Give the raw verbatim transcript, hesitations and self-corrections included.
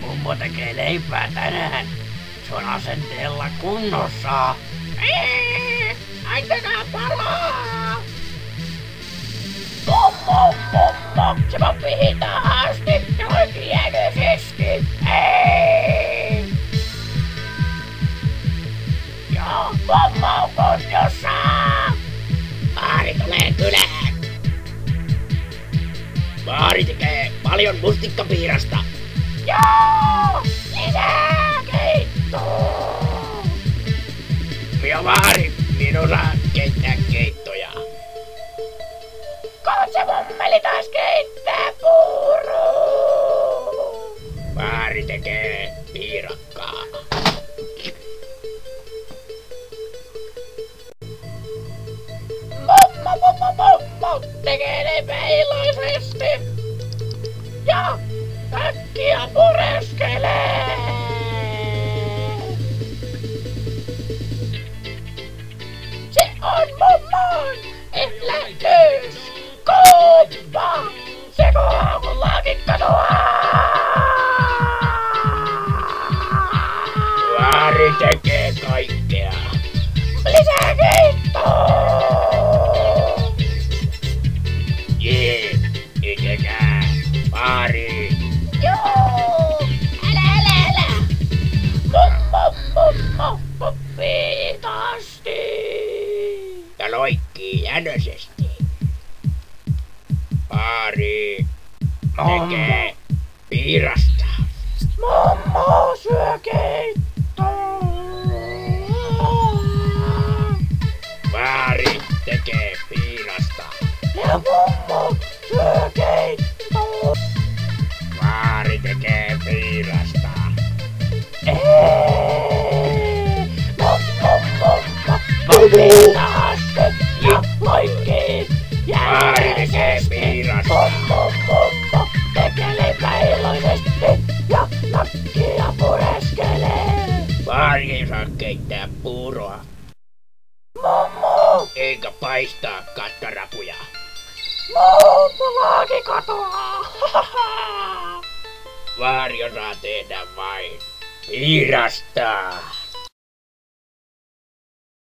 Mummo tekee leipää tänään. Se on asenteella kunnossa. Eee, antakaa palaa! Mummo, mummo, se poppii hitaasti ja oikeiäköisesti. Eee! Joo, mummo on kunnossa! Vaari tulee kylään. Vaari tekee paljon mustikkapiirasta. Joo! Lisää keittoa! Minä Vaari, minä osaan keittää keittoja. Koot se mummeli taas keittää puuroa? Vaari tekee piirakkaa. Mummo, mummo, mummo tekee leipää iloisesti. Ja äkkiä pureskelee. Se on mummon ennätys. Kova! Se aamullakin katoaa. Vaari tekee kaikkea. Lisää keittoa! Jee, itekää, Vaari. Joo, älä, älä, älä. Mummo, mummo, poppii hitaasti. Ja loikkii jänöisesti. Vaari tekee piirasta. Mummo syö keittoa. Vaari tekee piirasta. Ja mummo syö keittoa. Vaari tekee piirasta. Eee, mummo, mummo, poppii taasti ja loikkii. Vaari tekee piirasta. Mummo, mummo, tekee leipää iloisesti ja nakkia pureskelee. Vaari ei saa keittää puuroa. Mummo! Eikä paistaa kattarapuja. Mummo laaki katoaa! Vaari osaa tehdä vain piirasta.